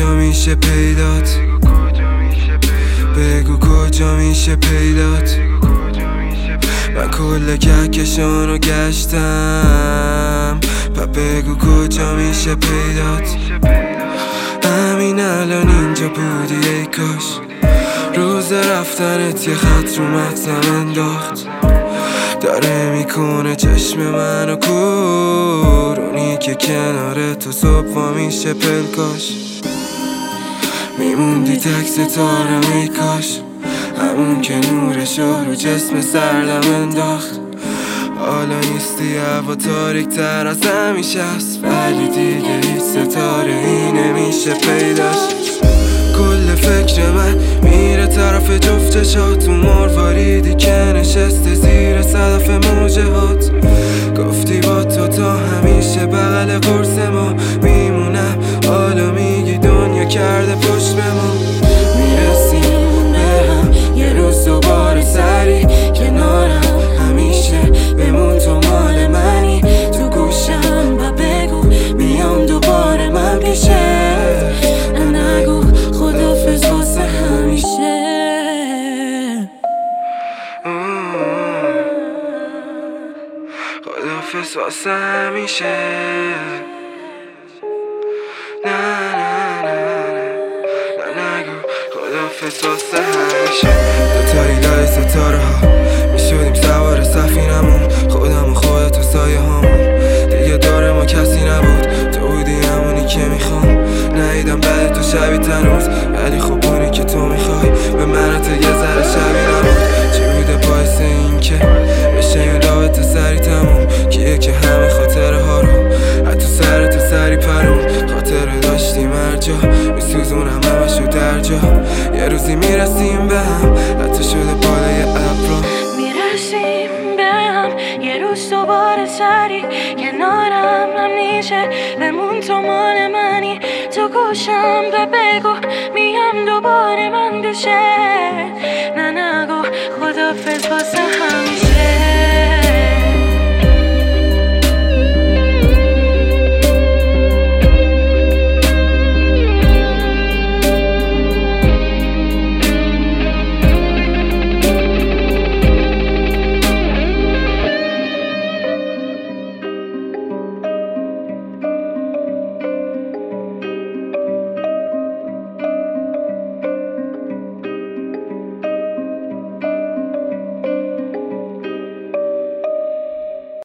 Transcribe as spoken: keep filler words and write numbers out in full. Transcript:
کجا میشه پیدات، بگو کجا میشه پیدات. من کل کهکشانو گشتم، پا بگو کجا میشه پیدات. همین الان اینجا بودی ای کاش، روز رفتنت یه خط رو مغزم انداخت. داره میکنه چشم منو کور، اونی که کنار تو صبح میشه پلکاش. میموندی تک ستارم ای کاش، همون که نورشو رو جسم سردم انداخت. حالا نیستی، هوا تاریک تر از همیشه است، ولی دیگه هیچ ستاره ای نمیشه پیداش. کل فکر من میره طرف جفت چشات، تو مرواریدی که نشسته زیر صدف موجه هات. گفتی با تو تا همیشه بغل قرص ما میمونم، حالا میگی دنیا کرده پشت به ما. میرسیم به هم یه روز دوباره سری کنارم، همیشه بمون تو مال منی. تو گوشم و بگو میام دوباره من پیشه، نگو خدافظ واسه همیشه. خدافظ واسه همیشه. نه نه نه نه نگو خدافظ واسه همیشه. دوتایی لای ستاره ها میشدیم سوار سفینمون، خودم و خودت و سایه همون. دیگه دور ما کسی نبود، تو بودی همونی که میخوام. ندیدم بعد تو شبی تنوز، ولی خب اونی که تو میخوای به من تو یه ذره شبی نبود. چی بوده باعث این که بشه این رابطه سری تموم؟ کیه که همه خاطره ها رو حتی سر تو سری پرون؟ خاطره داشتیم هر جا میسوزونم همشو در جا. یه روزی میرسیم به هم، حتی شده بالای ابرا. میرسیم به هم یه روز دوباره سری کنارم، همیشه بمون تو مال منی. تو گوشم و بگو میام دوباره من پیشه، نه نگو خدافظ واسه همیشه.